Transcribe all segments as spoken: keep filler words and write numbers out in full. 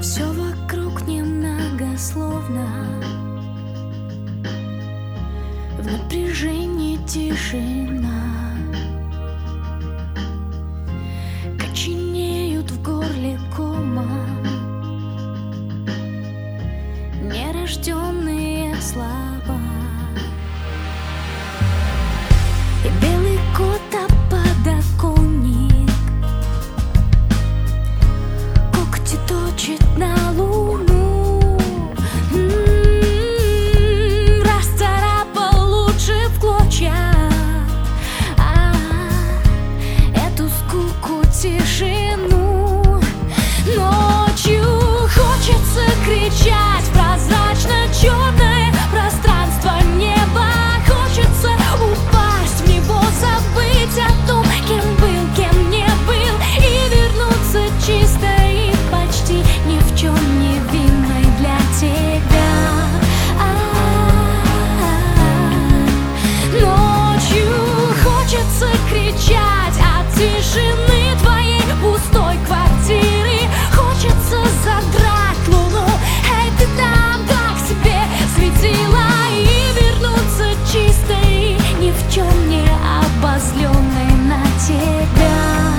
Все вокруг немногословно, в напряжении тишина, коченеют в горле комом нерожденные слова. И белый кот об подоконник когти точит на луну. М-м-м, расцарапал лучше в клочья а, эту скуку, тишину. Ночью хочется кричать в прозрачно-черное пространство неба. Хочется упасть в него, забыть о том, кем был, кем не был, и вернуться чистой и почти ни в чем не винной для тебя. А-а-а. Ночью хочется кричать от тишины твоей пустой квартиры. Хочется задрать луну, эй, ты там, так себе светила, и вернуться чистой и ни в чем не обозленной на тебя.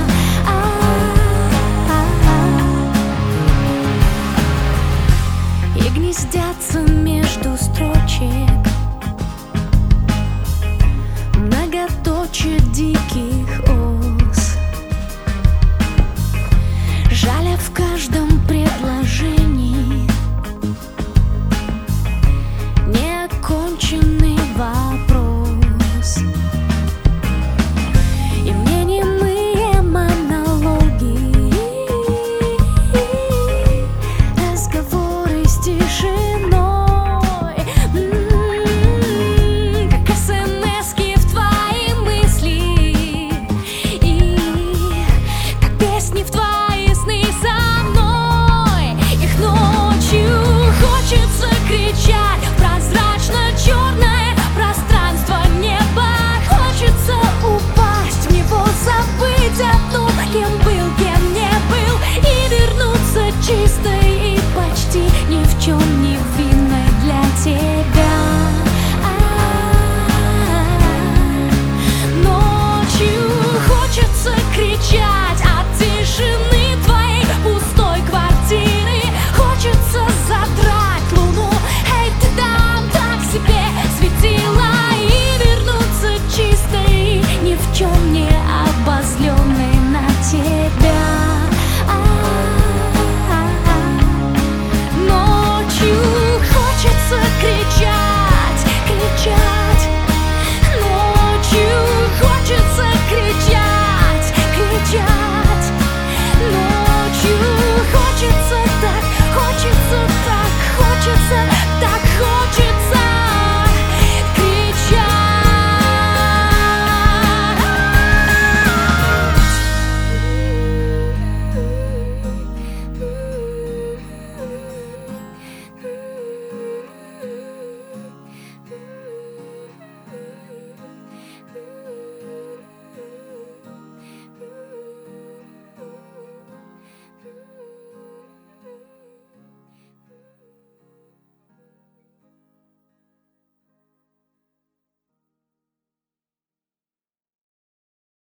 И гнездятся между строчек многоточие диких ос, жаля в каждом предложении неоконченный вопрос. И мне немые монологи, разговоры с тишиной, м-м-м, как смс-ки в твои мысли, и как песни в твои сны со мной. Их ночью хочется кричать в прозрачно-черное пространство неба. Хочется упасть в него, забыть о том, кем был, кем не был, и вернуться чистой и почти ни в чем не винной для тебя. А-а-а. Ночью хочется кричать от тишины твоей пустой квартиры. Хочется задрать луну, эй, ты там, так себе светила, и вернуться чистой и ни в чем